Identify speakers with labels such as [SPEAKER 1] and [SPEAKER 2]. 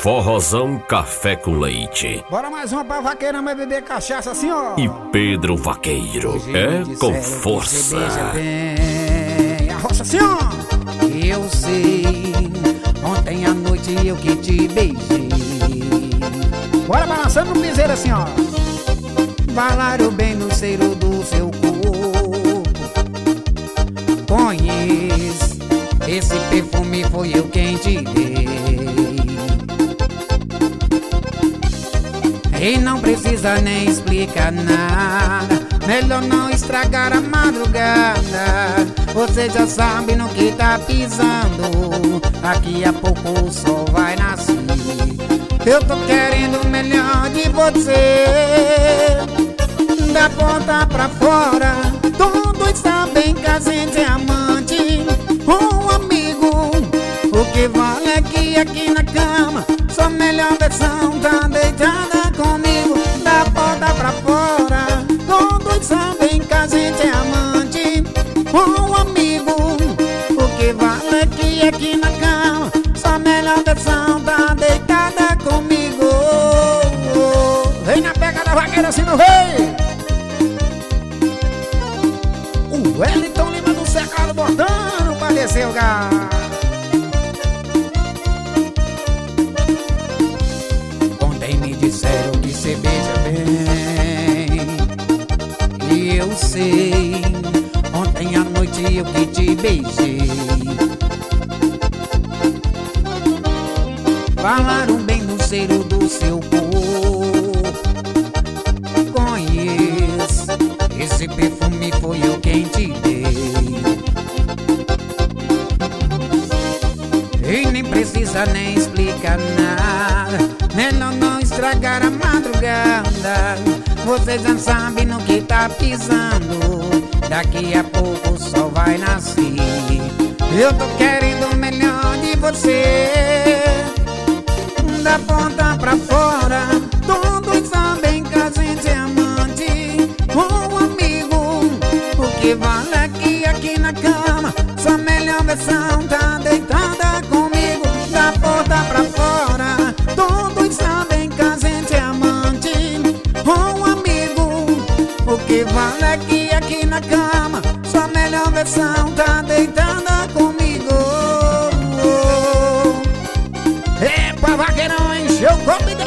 [SPEAKER 1] Forrozão Café com Leite.
[SPEAKER 2] Bora mais uma pra vaqueirão vai beber cachaça assim, ó.
[SPEAKER 1] E Pedro Vaqueiro é com força.
[SPEAKER 2] A roça assim, ó.
[SPEAKER 3] Eu sei, ontem à noite eu que te beijei.
[SPEAKER 2] Bora balançando no piseiro assim, ó.
[SPEAKER 3] Falaram bem no cheiro do seu corpo. Conheço, esse perfume foi eu quem te dei. E não precisa nem explicar nada, melhor não estragar a madrugada. Você já sabe no que tá pisando, daqui a pouco o sol vai nascer. Eu tô querendo o melhor de você, da ponta pra fora. Todos sabem que a gente é amante, um amigo. O que vale é que aqui na cama sua melhor versão tá deitada comigo, da porta pra fora. Todos sabem que a gente é amante, um amigo. O que vale é que aqui na cama sua melhor versão tá deitada comigo.
[SPEAKER 2] Vem na pegada vaqueira assim no rei. O Wellington Lima do Cercado botando pra descer o gás.
[SPEAKER 3] Me disseram que cê beija bem, e eu sei, ontem à noite eu que te beijei. Falaram bem no cheiro do seu corpo. Conheço, esse perfume foi eu quem te dei. E nem precisa nem explicar nada, melhor não estragar a madrugada. Você já sabe no que tá pisando, daqui a pouco o sol vai nascer. Eu tô querendo o melhor de você, da ponta pra fora. Todos sabem que a gente é amante, um amigo. O que vale é que aqui na cama sua melhor versão tá deitada comigo, da porta pra fora. Todos sabem que a gente é amante, um amigo. O que vale é que aqui na cama sua melhor versão tá deitada comigo.
[SPEAKER 2] Epa, vaqueirão encheu o copo